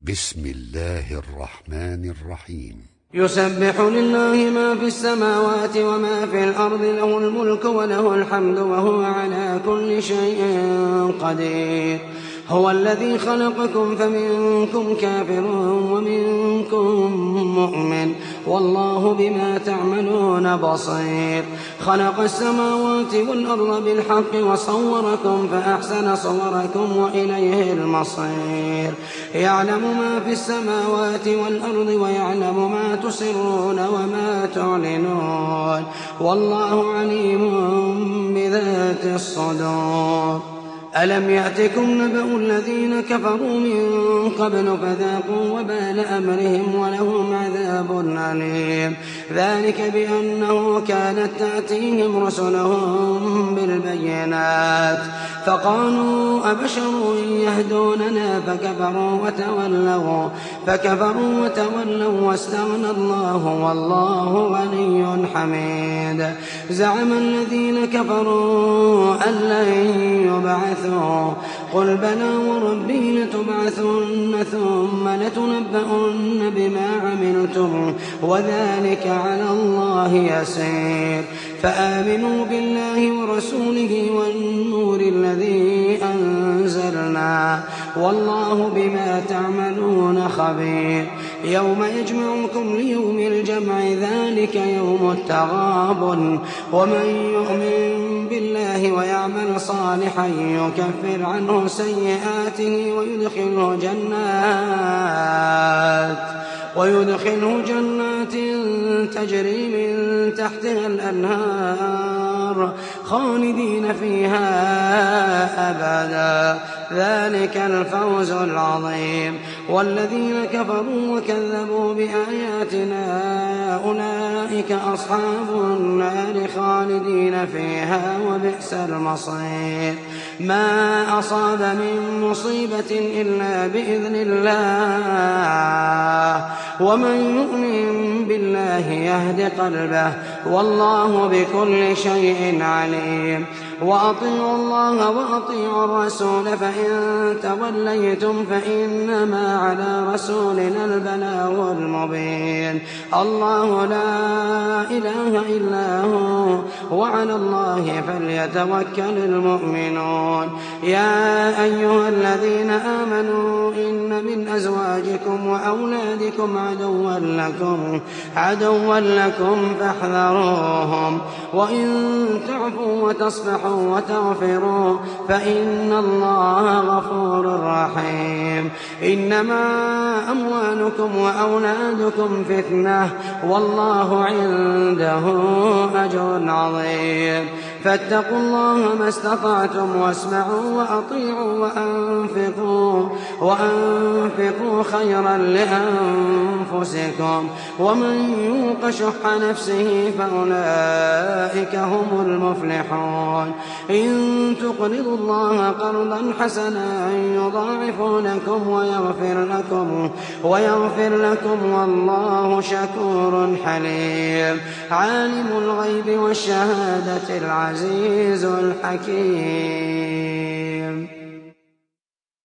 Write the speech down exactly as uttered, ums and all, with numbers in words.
بسم الله الرحمن الرحيم. يسبح لله ما في السماوات وما في الأرض، له الملك وله الحمد وهو على كل شيء قدير. هو الذي خلقكم فمنكم كافر ومنكم مؤمن، والله بما تعملون بصير. خلق السماوات والأرض بالحق وصوركم فأحسن صوركم وإليه المصير. يعلم ما في السماوات والأرض ويعلم ما تسرون وما تعلنون، والله عليم بذات الصدور. ألم يأتكم نبأ الذين كفروا من قبل فذاقوا وبال أمرهم ولهم عذاب أليم. ذلك بأنه كانت تأتيهم رسلهم بالبينات فقالوا أبشر يهدوننا فكفروا وتولوا فكفروا وتولوا واستغنى الله والله غني حميد. زعم الذين كفروا أن لن يبعثوا، قل بلى وربي لتبعثن ثم لتنبؤن بما عملتم وذلك على الله يسير. فآمنوا بالله ورسوله والنور الذي أنزلنا، والله بما تعملون خبير. يوم يجمعكم ليوم الجمع ذلك يوم التغابن، ومن يؤمن بالله ويعمل صالحا يكفر عنه سيئاته ويدخله جنات ويدخله جنات تجري من تحتها الأنهار خالدين فيها أبدا، ذلك الفوز العظيم. والذين كفروا وكذبوا بآياتنا أولئك أصحاب النار خالدين فيها وبئس المصير. ما أصاب من مصيبة إلا بإذن الله، ومن يؤمن بالله يهد قلبه، والله بكل شيء عليم. وأطيعوا الله وأطيعوا الرسول فإن توليتم فإنما على رسولنا البلاغ المبين. الله لا إله إلا هو وعلى الله فليتوكل المؤمنون. يا أيها الذين آمنوا إن من أزواجكم وأولادكم عدوا لكم عدوا لكم فاحذروهم، وإن تعفوا وتصفحوا وتغفروا فإن الله غفور رحيم. إنما أموالكم وأولادكم فتنة، والله عنده أجر عظيم. فاتقوا الله ما استطعتم واسمعوا وأطيعوا وأنفقوا وأنفقوا خيرا لأنفسكم، ومن يوق شح نفسه فأولئك هم المفلحون. إن تقرضوا الله قرضا حسنا يضاعف لكم ويغفر لكم ويغفر لكم والله شكور حليم. عالم الغيب والشهادة العزيز الحكيم.